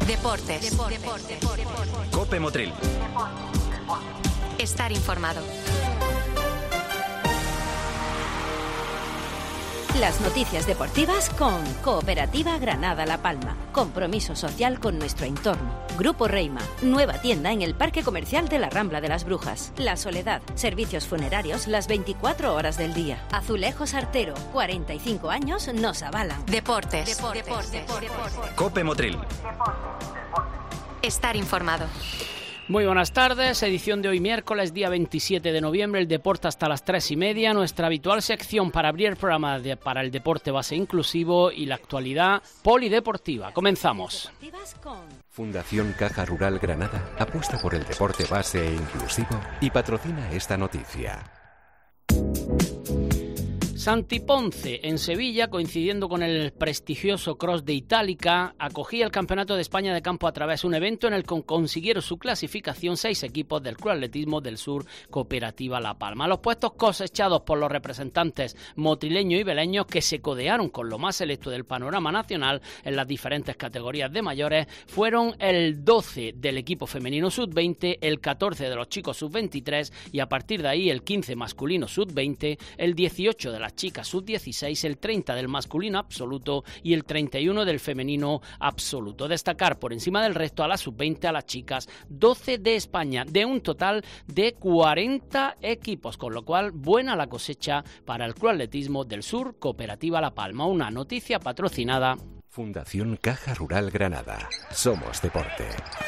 Deportes. Cope Motril. Estar informado. Las noticias deportivas con Cooperativa Granada La Palma. Compromiso social con nuestro entorno. Grupo Reima. Nueva tienda en el Parque Comercial de la Rambla de las Brujas. La Soledad. Servicios funerarios las 24 horas del día. Azulejos Artero. 45 años nos avalan. Deportes. Cope Motril. Estar informado. Muy buenas tardes, edición de hoy miércoles, día 27 de noviembre, el deporte hasta las 3:30, nuestra habitual sección para abrir el programa para el deporte base inclusivo y la actualidad polideportiva. Comenzamos. Fundación Caja Rural Granada apuesta por el deporte base e inclusivo y patrocina esta noticia. Santi Ponce, en Sevilla, coincidiendo con el prestigioso Cross de Itálica, acogía el Campeonato de España de Campo a través, un evento en el que consiguieron su clasificación 6 equipos del Club Atletismo del Sur Cooperativa La Palma. Los puestos cosechados por los representantes motrileños y veleños que se codearon con lo más selecto del panorama nacional en las diferentes categorías de mayores fueron el 12 del equipo femenino sub-20, el 14 de los chicos sub-23 y a partir de ahí el 15 masculino sub-20, el 18 de las chicas sub-16, el 30 del masculino absoluto y el 31 del femenino absoluto. Destacar por encima del resto a la sub-20, a las chicas 12 de España, de un total de 40 equipos, con lo cual buena la cosecha para el Club Atletismo del Sur Cooperativa La Palma. Una noticia patrocinada Fundación Caja Rural Granada. Somos deporte.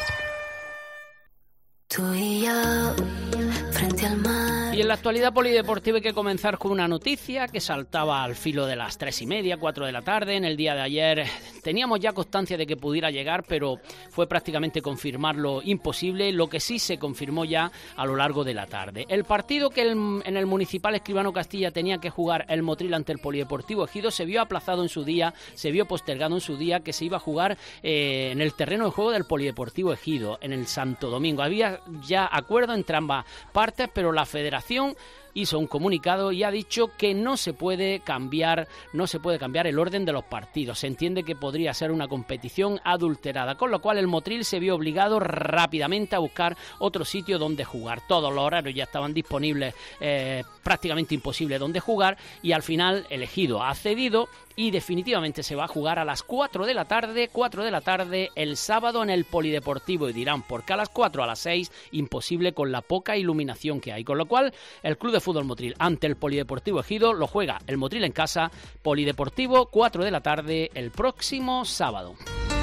Tú y yo, frente al mar. Y en la actualidad polideportiva hay que comenzar con una noticia que saltaba al filo de las 3:30, 4 de la tarde. En el día de ayer teníamos ya constancia de que pudiera llegar, pero fue prácticamente confirmarlo imposible, lo que sí se confirmó ya a lo largo de la tarde. El partido que en el Municipal Escribano Castilla tenía que jugar el Motril ante el Polideportivo Ejido se vio aplazado en su día, se vio postergado en su día, que se iba a jugar en el terreno de juego del Polideportivo Ejido, en el Santo Domingo. Había ya acuerdo entre ambas partes, pero la Federación hizo un comunicado y ha dicho que no se puede cambiar el orden de los partidos. Se entiende que podría ser una competición adulterada, con lo cual el Motril se vio obligado rápidamente a buscar otro sitio donde jugar. Todos los horarios ya estaban disponibles, prácticamente imposible donde jugar, y al final el Ejido ha cedido y definitivamente se va a jugar a las 4 de la tarde el sábado en el Polideportivo, y dirán, ¿por qué a las 4? A las 6, imposible con la poca iluminación que hay, con lo cual el Club de Fútbol Motril ante el Polideportivo Ejido lo juega el Motril en casa, Polideportivo 4 de la tarde el próximo sábado.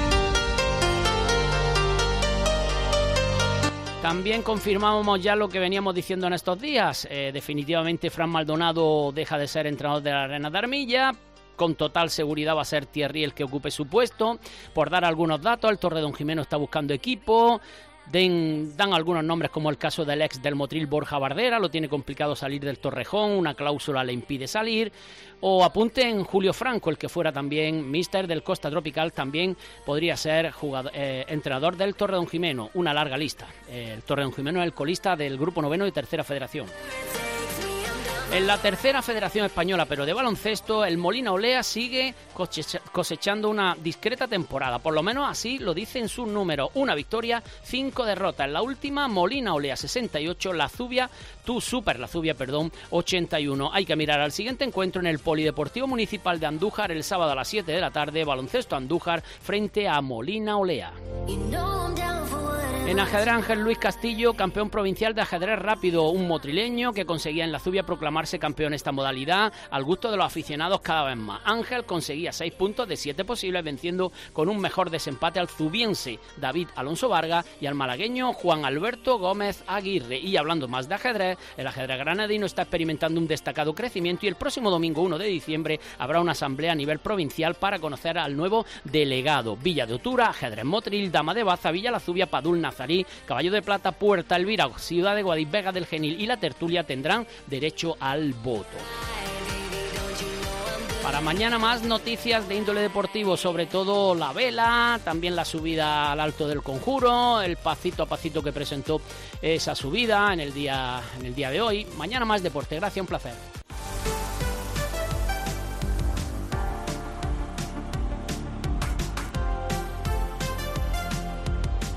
También confirmamos ya lo que veníamos diciendo en estos días. Definitivamente Fran Maldonado deja de ser entrenador de la Arena de Armilla. Con total seguridad va a ser Thierry el que ocupe su puesto. Por dar algunos datos, el Torredonjimeno está buscando equipo. Dan algunos nombres, como el caso del ex del Motril Borja Bardera, lo tiene complicado salir del Torrejón, una cláusula le impide salir. O apunten Julio Franco, el que fuera también míster del Costa Tropical, también podría ser entrenador del Torredonjimeno. Una larga lista. El Torredonjimeno es el colista del Grupo Noveno de Tercera Federación. En la Tercera Federación Española, pero de baloncesto, el Molina Olea sigue cosechando una discreta temporada. Por lo menos así lo dicen sus números. 1 victoria, 5 derrotas. En la última, Molina Olea 68, La Zubia 81. Hay que mirar al siguiente encuentro en el Polideportivo Municipal de Andújar el sábado a las 7 de la tarde. Baloncesto Andújar frente a Molina Olea. En ajedrez, Ángel Luis Castillo, campeón provincial de ajedrez rápido, un motrileño que conseguía en La Zubia proclamarse campeón en esta modalidad, al gusto de los aficionados cada vez más. Ángel conseguía 6 puntos de 7 posibles, venciendo con un mejor desempate al zubiense David Alonso Vargas y al malagueño Juan Alberto Gómez Aguirre. Y hablando más de ajedrez, el ajedrez granadino está experimentando un destacado crecimiento y el próximo domingo 1 de diciembre habrá una asamblea a nivel provincial para conocer al nuevo delegado. Villa de Otura, ajedrez Motril, Dama de Baza, Villa La Zubia, Padul Nazarí, Caballo de Plata, Puerta Elvira, Ciudad de Guadix, Vega del Genil y La Tertulia tendrán derecho al voto. Para mañana más noticias de índole deportivo, sobre todo la vela, también la subida al Alto del Conjuro, el pasito a pasito que presentó esa subida en el día de hoy. Mañana más deporte. Gracias, un placer.